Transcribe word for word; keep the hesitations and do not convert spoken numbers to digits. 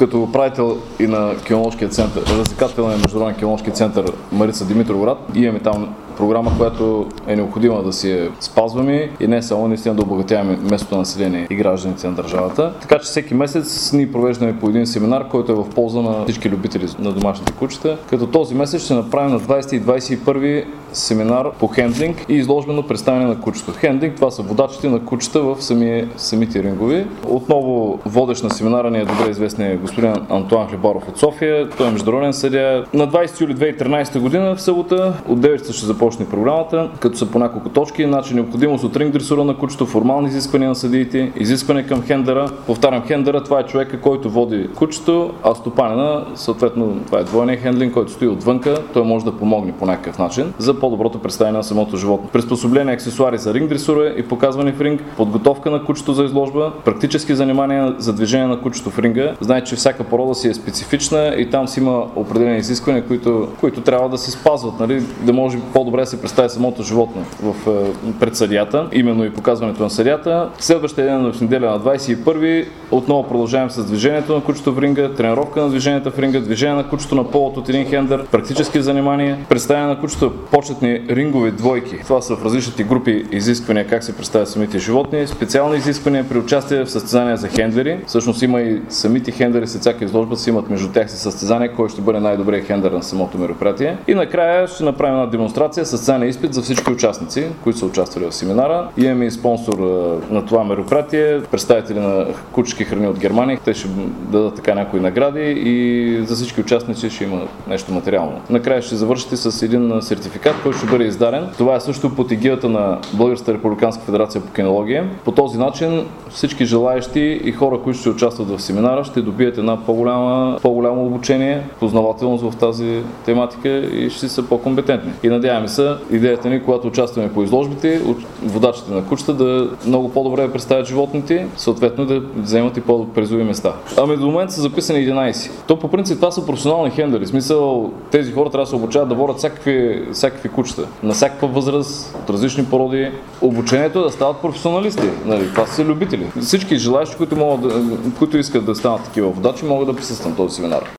като управител и на киноложкия център, развлекателен международен киноложки център Марица Димитровград, имаме там програма, която е необходима да си я спазваме и не само наистина да обогатяваме местното население и гражданите на държавата. Така че всеки месец ние провеждаме по един семинар, който е в полза на всички любители на домашните кучета. Като този месец ще направим на двадесети и двадесет и първи семинар по хендлинг и изложбено представяне на кучето. Хендлинг, това са водачите на кучета в самия, самите рингови. Отново водещ на семинара ни е добре известният господин Антуан Хлебаров от София. Той е международен съдия. На двадесети юли две хиляди и тринадесета година в събота от девет часа ще започне програмата, като са по няколко точки. Значи необходимост от ринг дресура на кучето, формални изисквания на съдиите, изискване към хендера. Повтарям, хендера, това е човека, който води кучето, а стопанина, съответно, това е двойния хендлинг, който стои отвънка. Той може да помогне по някакъв начин за по-доброто представяне на самото животно. Приспособление, аксесуари за ринг дресура и показване в ринг, подготовка на кучето за изложба, практически занимания за движение на кучето в ринга. Знаете, че всяка порода си е специфична и там си има определени изисквания, които, които трябва да се спазват, нали? Да може по-добре да се представи самото животно в, пред съдията, именно и показването на съдията. Следващия ден в неделя на двадесет и първи отново продължаваме с движението на кучето в ринга, тренировка на движенията в ринга, движение на кучето на полът от един хендър, практически занимания, представяне на кучето почетни рингови двойки. Това са в различните групи изисквания как се представят самите животни, специални изисквания при участие в състезания за хендлери. Всъщност има и самите хендлери след всяка изложба си имат между тях си състезания, кой ще бъде най-добрият хендър на самото мероприятие. И накрая ще направим една демонстрация с състезание изпит за всички участници, които са участвали в семинара. Имаме и спонсор на това мероприятие, представители на кучешки храни от Германия. Те ще дадат така някои награди и за всички участници ще има нещо материално. Накрая ще завършите с един сертификат, който ще бъде издаден. Това е също под егидата на Българската републиканска федерация по кинология. По този начин всички желаещи и хора, които ще участват в семинара, ще добият една по-голяма, по-голямо обучение, познавателност в тази тематика и ще са по-компетентни. И надяваме се, идеята ни, когато участваме по изложбите, водачите на кучета да много по-добре да представят животните, съответно да вземат и по-призови места. Ами до момента са записани единадесет. То по принцип това са професионални хендери. В смисъл, тези хора трябва да се обучават да водят всякакви, всякакви кучета. На всякаква възраст, от различни породи. Обучението е да стават професионалисти. Нали, това са любители. Всички желаящи, които, могат да, които искат да станат такива водачи, могат да присъстват на този семинар.